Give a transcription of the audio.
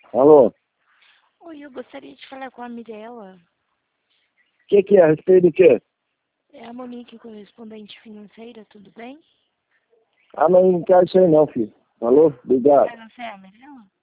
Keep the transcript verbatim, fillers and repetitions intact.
Alô? Oi, eu gostaria de falar com a Mirella. O que, que é? A respeito do quê? É a Monique, correspondente financeira, tudo bem? Ah, mas não quero isso aí não, filho. Alô? Obrigado. Ah, você é a Mirella?